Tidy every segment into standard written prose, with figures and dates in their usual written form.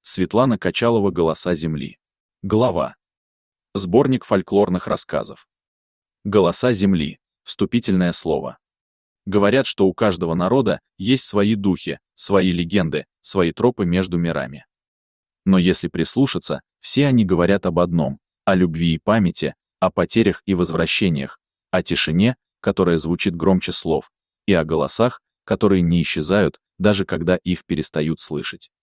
Светлана Качалова «Голоса земли». Глава. Сборник фольклорных рассказов. «Голоса земли». Вступительное слово. Говорят, что у каждого народа есть свои духи, свои легенды, свои тропы между мирами. Но если прислушаться, все они говорят об одном — о любви и памяти, о потерях и возвращениях, о тишине, которая звучит громче слов, и о голосах, которые не исчезают, даже когда их перестают слышать.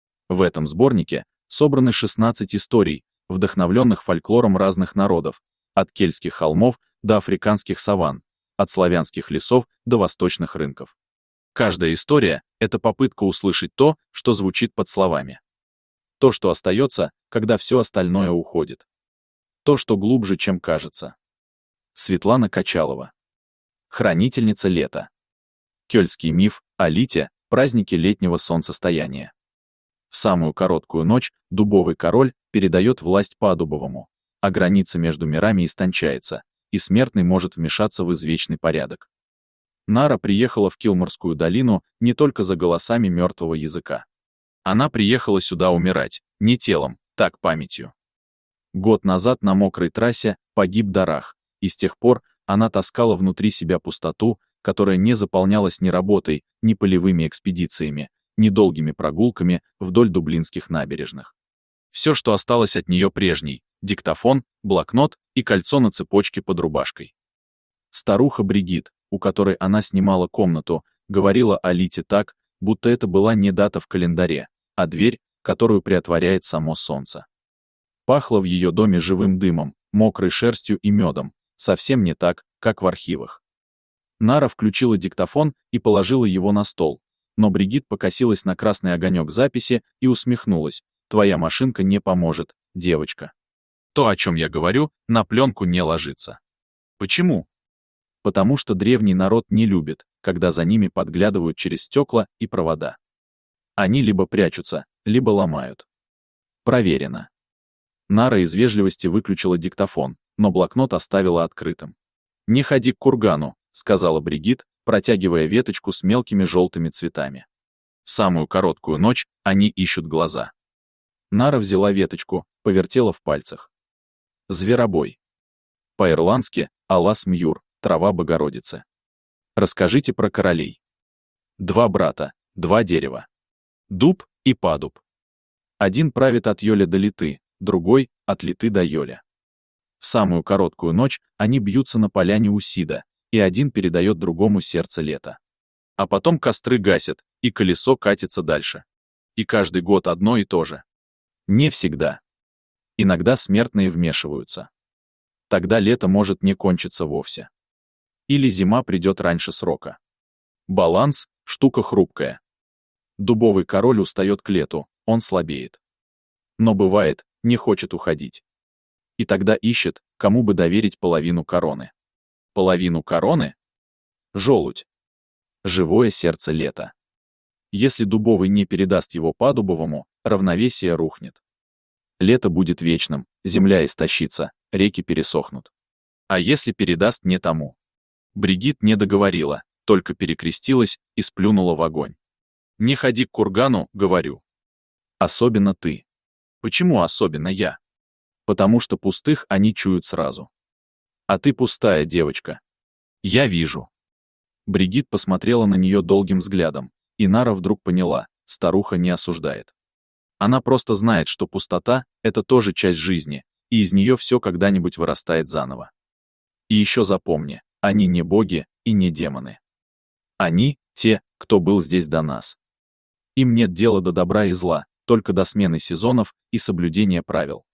В этом сборнике собраны 16 историй, вдохновленных фольклором разных народов, от кельтских холмов до африканских саванн, от славянских лесов до восточных рынков. Каждая история — это попытка услышать то, что звучит под словами. То, что остается, когда все остальное уходит. То, что глубже, чем кажется. Светлана Качалова. Хранительница лета. Кельтский миф о Лите, празднике летнего солнцестояния. В самую короткую ночь дубовый король передает власть Падубовому, а граница между мирами истончается, и смертный может вмешаться в извечный порядок. Нара приехала в Килморскую долину не только за голосами мертвого языка. Она приехала сюда умирать, не телом, так памятью. Год назад на мокрой трассе погиб Дарах, и с тех пор она таскала внутри себя пустоту, которая не заполнялась ни работой, ни полевыми экспедициями, ни долгими прогулками вдоль дублинских набережных. Все, что осталось от нее прежней — диктофон, блокнот и кольцо на цепочке под рубашкой. Старуха Бригит, у которой она снимала комнату, говорила о Лите так, будто это была не дата в календаре, а дверь, которую приотворяет само солнце. Пахло в ее доме живым дымом, мокрой шерстью и медом, совсем не так, как в архивах. Нара включила диктофон и положила его на стол, но Бригит покосилась на красный огонек записи и усмехнулась. «Твоя машинка не поможет, девочка. То, о чем я говорю, на пленку не ложится». Почему? Потому что древний народ не любит, когда за ними подглядывают через стекла и провода. Они либо прячутся, либо ломают. Проверено. Нара из вежливости выключила диктофон, но блокнот оставила открытым. «Не ходи к кургану», — сказала Бригит, протягивая веточку с мелкими желтыми цветами. В самую короткую ночь они ищут глаза. Нара взяла веточку, повертела в пальцах. Зверобой. По-ирландски «Алас Мьюр», трава Богородицы. Расскажите про королей. 2 брата, 2 дерева. Дуб и падуб. Один правит от Йоля до Литы, другой — от Литы до Йоля. В самую короткую ночь они бьются на поляне у Сида, и один передает другому сердце лета. А потом костры гасят, и колесо катится дальше. И каждый год одно и то же. Не всегда. Иногда смертные вмешиваются. Тогда лето может не кончиться вовсе. Или зима придет раньше срока. Баланс — штука хрупкая. Дубовый король устает к лету, он слабеет. Но бывает, не хочет уходить. И тогда ищет, кому бы доверить половину короны. Половину короны? Желудь. Живое сердце лета. Если дубовый не передаст его падубовому, равновесие рухнет. Лето будет вечным, земля истощится, реки пересохнут. А если передаст не тому? Бригит не договорила, только перекрестилась и сплюнула в огонь. «Не ходи к кургану», — говорю. Особенно ты. Почему особенно я? Потому что пустых они чуют сразу. А ты пустая, девочка. Я вижу. Бригит посмотрела на нее долгим взглядом, и Нара вдруг поняла, старуха не осуждает. Она просто знает, что пустота — это тоже часть жизни, и из нее все когда-нибудь вырастает заново. И еще запомни, они не боги и не демоны. Они — те, кто был здесь до нас. Им нет дела до добра и зла, только до смены сезонов и соблюдения правил.